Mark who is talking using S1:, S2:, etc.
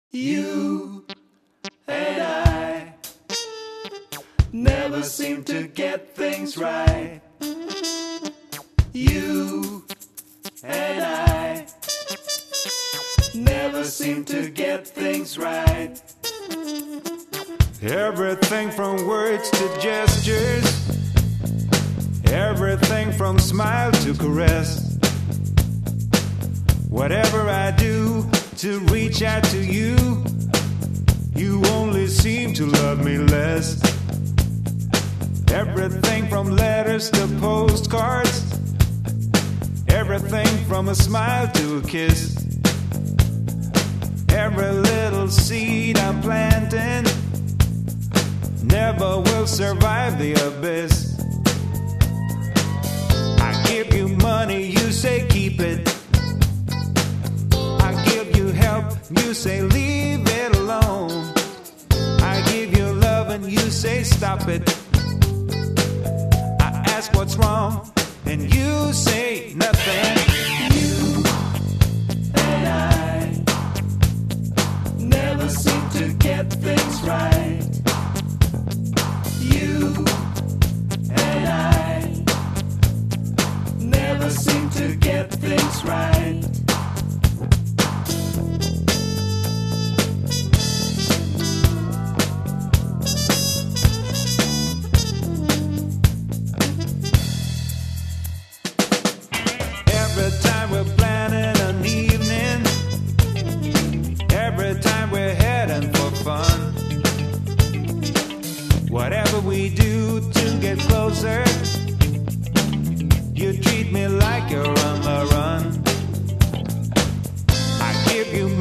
S1: You and I never seem to get things right. You and I never seem to get things right.
S2: Everything from words to gestures, everything from smile to caress. Whatever I do to reach out to you, you only seem to love me less. Everything from letters to postcards, everything from a smile to a kiss. Every little seed I'm planting never will survive the abyss. I give you money, you say keep it. I give you help, you say leave it alone. I give you love and you say stop it. I ask what's wrong and you say nothing.
S1: You and I never seem to get things right. You and I never seem to get things right.
S2: Every time we're planning an evening, every time we're heading for fun, whatever we do to get closer, you treat me like you're on the run. I give you